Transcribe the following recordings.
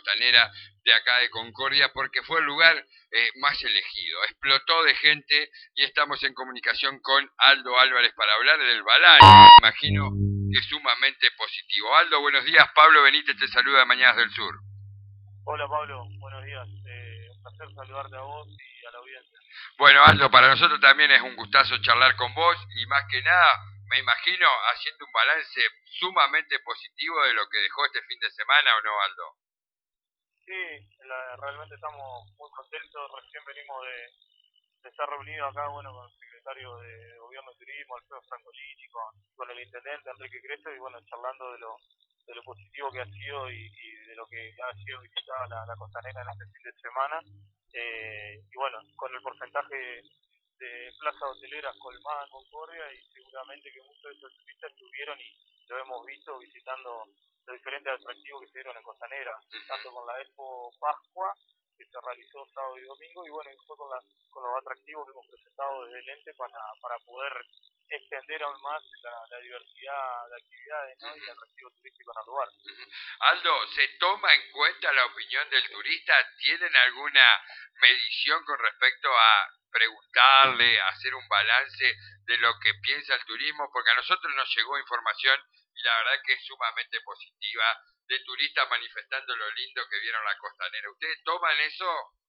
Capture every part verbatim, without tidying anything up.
costanera de acá de Concordia, porque fue el lugar eh, más elegido. Explotó de gente y estamos en comunicación con Aldo Álvarez para hablar del balance, me imagino que es sumamente positivo. Aldo, buenos días. Pablo Benítez te saluda de Mañanas del Sur. Hola Pablo, buenos días. Eh, un placer saludarte a vos y a la audiencia. Bueno, Aldo, para nosotros también es un gustazo charlar con vos y más que nada, me imagino haciendo un balance sumamente positivo de lo que dejó este fin de semana, ¿o no, Aldo? Sí, la, realmente estamos muy contentos. Recién venimos de, de estar reunidos acá, bueno, con el secretario de Gobierno y Turismo, Alfredo Francolini, con, con el intendente Enrique Crespo, y bueno, charlando de lo de lo positivo que ha sido y, y de lo que ha sido visitada la, la costanera en este fin de semana. Eh, y bueno, con el porcentaje de plazas hoteleras colmadas en Concordia, y seguramente que muchos de esos turistas estuvieron y lo hemos visto visitando los diferentes atractivos que se dieron en Costanera, tanto con la Expo Pascua, que se realizó sábado y domingo, y bueno, y fue con, la, con los atractivos que hemos presentado desde el ente para, para poder extender aún más la, la diversidad de actividades, ¿no? Y el atractivo turístico en el lugar. Aldo, ¿se toma en cuenta la opinión del turista? ¿Tienen alguna medición con respecto a preguntarle, a hacer un balance de lo que piensa el turismo? Porque a nosotros nos llegó información y la verdad que es sumamente positiva de turistas manifestando lo lindo que vieron la costanera. ¿Ustedes toman eso?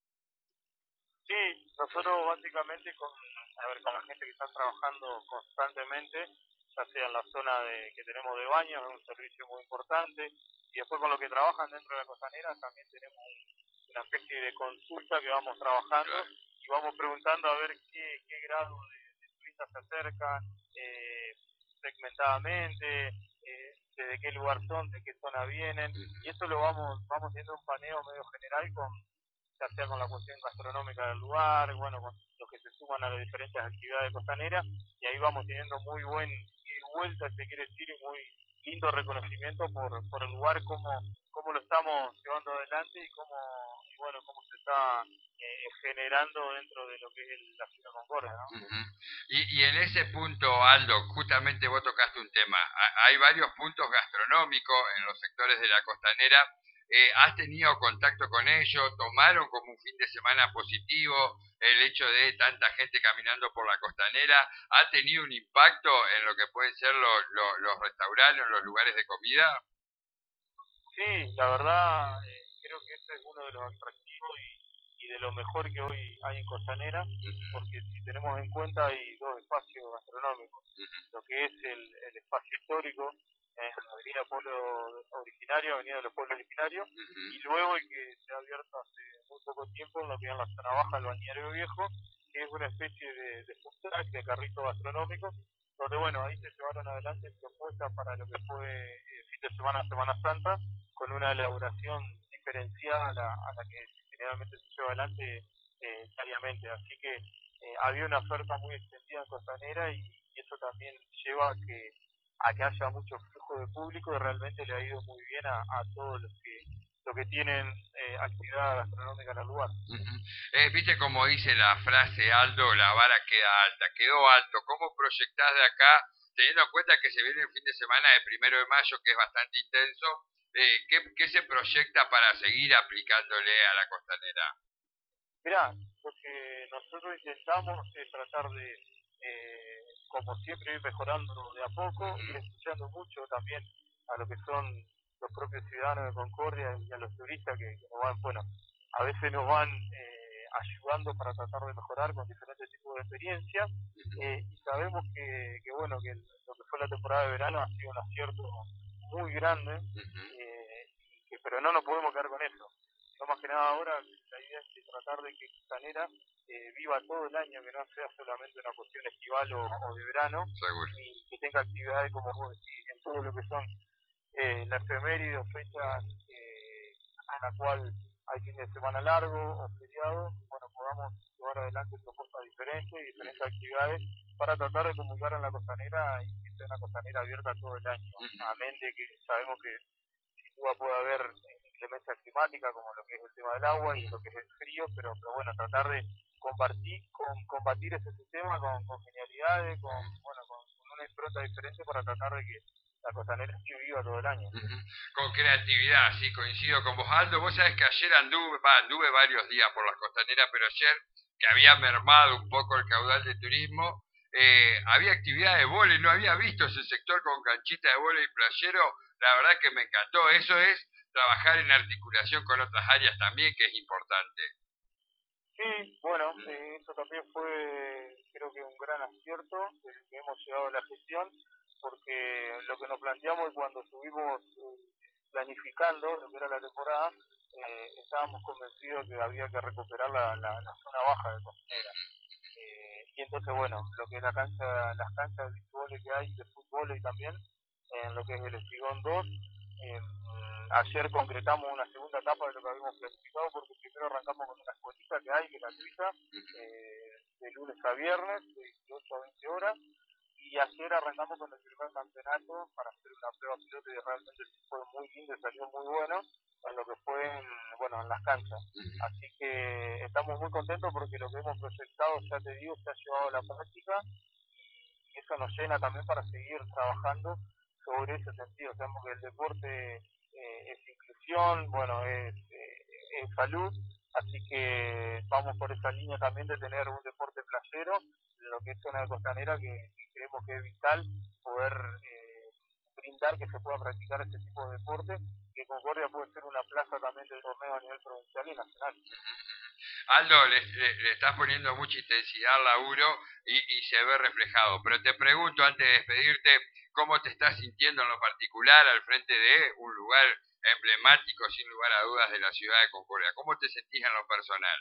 Sí, nosotros básicamente con, a ver, con la gente que está trabajando constantemente, ya sea en la zona de, que tenemos de baños, es un servicio muy importante, y después con los que trabajan dentro de la costanera también tenemos un, una especie de consulta que vamos trabajando, claro, y vamos preguntando a ver qué, qué grado de, de turistas se acercan, eh, segmentadamente, eh, desde qué lugar son, de qué zona vienen, y eso lo vamos, vamos haciendo un paneo medio general con ya sea con la cuestión gastronómica del lugar, bueno, con los que se suman a las diferentes actividades costaneras, y ahí vamos teniendo muy buen ida y vuelta, se quiere decir, y muy lindo reconocimiento por, por el lugar, cómo, cómo lo estamos llevando adelante y cómo, y bueno, cómo se está eh, generando dentro de lo que es el, la ciudad de Concordia, ¿no? Uh-huh. y, y en ese punto, Aldo, justamente vos tocaste un tema. Hay varios puntos gastronómicos en los sectores de la costanera. Eh, ¿Has tenido contacto con ellos? ¿Tomaron como un fin de semana positivo el hecho de tanta gente caminando por la costanera? ¿Ha tenido un impacto en lo que pueden ser los, los, los restaurantes, los lugares de comida? Sí, la verdad, eh, creo que este es uno de los atractivos y, y de lo mejor que hoy hay en Costanera, porque si tenemos en cuenta hay dos espacios gastronómicos, lo que es el, el espacio histórico, en la Avenida Pueblo Originario, Avenida de los Pueblos Originarios, uh-huh, y luego el que se ha abierto hace muy poco tiempo en lo que es la zona baja, el Bañario Viejo, que es una especie de, de food truck, de carrito gastronómico, donde bueno, ahí se llevaron adelante propuestas para lo que fue eh, fin de semana, Semana Santa, con una elaboración diferenciada a la, a la que generalmente se lleva adelante eh, diariamente, así que eh, había una oferta muy extendida en Costanera, y, y eso también lleva a que a que haya mucho flujo de público, y realmente le ha ido muy bien a, a todos los que los que tienen eh, actividad gastronómica en el lugar. Uh-huh. Eh, Viste como dice la frase, Aldo, la vara queda alta, quedó alto. ¿Cómo proyectás de acá, teniendo en cuenta que se viene el fin de semana de primero de mayo, que es bastante intenso? Eh, ¿qué, ¿Qué se proyecta para seguir aplicándole a la costanera? Mirá, lo que nosotros intentamos es tratar de, eh, como siempre, ir mejorando de a poco, ir escuchando mucho también a lo que son los propios ciudadanos de Concordia y a los turistas que, que nos van, bueno, a veces nos van eh, ayudando para tratar de mejorar con diferentes tipos de experiencias, eh, y sabemos que, que, bueno, que lo que fue la temporada de verano ha sido un acierto muy grande, eh, que, pero no nos podemos quedar con eso. No, más que nada ahora la idea es tratar de que Costanera eh, viva todo el año, que no sea solamente una cuestión estival o, o de verano, Seguro, y que tenga actividades, como vos decís, en todo lo que son eh, la efeméride o fechas eh, en la cual hay fin de semana largo o feriado, bueno, podamos llevar adelante propuestas diferentes y diferentes actividades para tratar de comunicar en la Costanera y que sea una Costanera abierta todo el año, amén de que sabemos que sin duda puede haber inclemencia climática, como lo que es el tema del agua y lo que es el frío, pero, pero bueno, tratar de compartir, con, combatir ese sistema con, con genialidades, con, bueno, con, con una impronta diferente para tratar de que la costanera sigue viva todo el año. Uh-huh. Con creatividad, sí, coincido con vos, Aldo. Vos sabés que ayer anduve, va, anduve varios días por las costaneras, pero ayer, que había mermado un poco el caudal de turismo, eh, había actividad de vóley, no había visto ese sector con canchita de vóley playero, la verdad que me encantó. Eso es trabajar en articulación con otras áreas también, que es importante. Sí, bueno, eh, eso también fue, creo que un gran acierto desde que hemos llegado a la gestión, porque lo que nos planteamos cuando estuvimos eh, planificando lo que era la temporada, eh, estábamos convencidos que había que recuperar la, la, la zona baja de Costanera. Eh, y entonces, bueno, lo que es la cancha, las canchas de vóley que hay, de fútbol y también, en lo que es el Espigón dos, eh, ayer concretamos una segunda etapa de lo que habíamos planificado, porque primero arrancamos con una escuelita que hay, que es gratuita, eh, de lunes a viernes, de dieciocho a veinte horas, y ayer arrancamos con el primer campeonato para hacer una prueba piloto y realmente fue muy lindo y salió muy bueno en lo que fue en, bueno, en las canchas. Así que estamos muy contentos porque lo que hemos proyectado, ya te digo, se ha llevado a la práctica y eso nos llena también para seguir trabajando sobre ese sentido. Sabemos que el deporte eh, es inclusión, bueno, es, eh, es salud, así que vamos por esa línea también de tener un deporte playero, lo que es zona costanera, que, que creemos que es vital poder eh, brindar que se pueda practicar este tipo de deporte, que Concordia puede ser una plaza también del torneo a nivel provincial y nacional. Aldo, le, le, le estás poniendo mucha intensidad al laburo y, y se ve reflejado, pero te pregunto antes de despedirte, ¿cómo te estás sintiendo en lo particular al frente de un lugar emblemático, sin lugar a dudas, de la ciudad de Concordia? ¿Cómo te sentís en lo personal?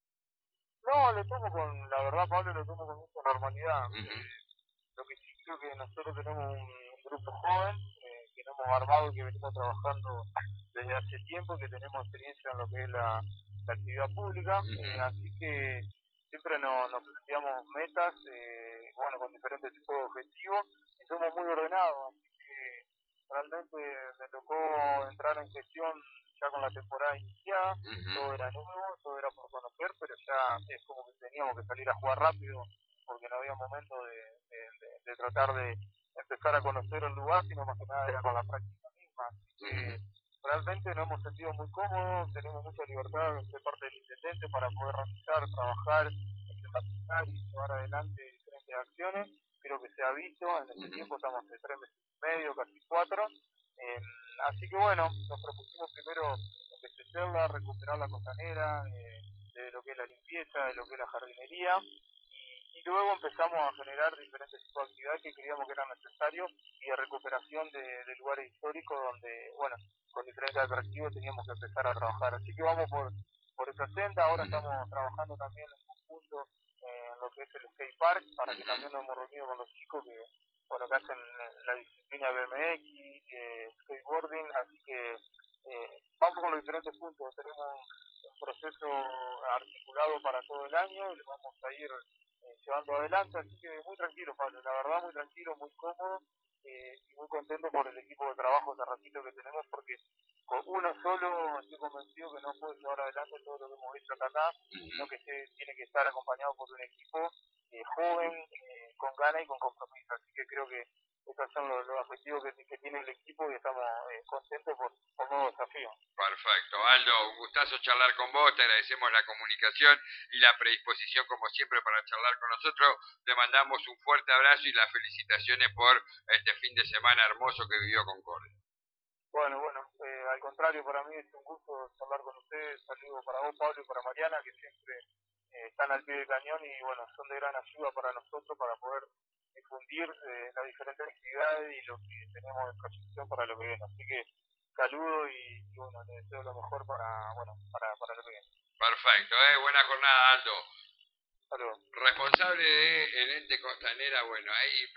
No, lo tomo con, la verdad, Pablo, lo tomo con mucha normalidad. Uh-huh. Eh, lo que sí creo que nosotros tenemos un, un grupo joven, eh, que no hemos armado, que venimos trabajando desde hace tiempo, que tenemos experiencia en lo que es la, la actividad pública, uh-huh. eh, así que siempre nos, nos planteamos metas, eh, bueno, con diferentes tipos de objetivos, y somos muy ordenados, así que realmente me tocó entrar en gestión ya con la temporada iniciada, uh-huh. Todo era nuevo, todo era por conocer, pero ya es como que teníamos que salir a jugar rápido, porque no había momento de, de, de, de tratar de empezar a conocer el lugar, sino más que nada era con la práctica misma. Así que realmente nos hemos sentido muy cómodos, tenemos mucha libertad de parte del intendente para poder realizar, trabajar, implementar y llevar adelante diferentes acciones. Creo que se ha visto, en este tiempo estamos de tres meses y medio, casi cuatro. Eh, así que bueno, nos propusimos primero envejecerla, recuperar la costanera, eh, de lo que es la limpieza, de lo que es la jardinería, y, y luego empezamos a generar diferentes tipos de actividades que creíamos que eran necesarios y de recuperación de, de lugares históricos donde, bueno, con diferentes atractivos teníamos que empezar a trabajar. Así que vamos por, por esa senda. Ahora estamos trabajando también en conjunto eh, en lo que es el skate park, para que también nos hemos reunido con los chicos que, bueno, que hacen la disciplina B M X, eh, skateboarding, así que eh, vamos con los diferentes puntos. Tenemos un proceso articulado para todo el año y lo vamos a ir eh, llevando adelante, así que muy tranquilo, Pablo, la verdad muy tranquilo, muy cómodo, eh, y muy contento por el equipo de trabajo de ratito que tenemos, porque con uno solo estoy convencido que no puede llevar adelante todo lo que hemos hecho hasta acá, sino que se tiene que estar acompañado por un equipo eh, joven, eh, con ganas y con compromiso, así que creo que esos son los, los objetivos que, que tiene el equipo y estamos eh, contentos por, por nuevos desafíos. Perfecto, Aldo, un gustazo charlar con vos, te agradecemos la comunicación y la predisposición como siempre para charlar con nosotros, te mandamos un fuerte abrazo y las felicitaciones por este fin de semana hermoso que vivió Concordia. Bueno, bueno, eh, al contrario, para mí es un gusto charlar con ustedes, saludos para vos, Pablo, y para Mariana, que siempre eh, están al pie del cañón y bueno, son de gran ayuda para nosotros para poder difundir eh, las diferentes actividades y lo que tenemos en proyección para lo que viene. Así que saludo y, y bueno, les deseo lo mejor para, bueno, para, para lo que viene. Perfecto, eh, buena jornada, Aldo. Saludos. Responsable de el ente Costanera, bueno, ahí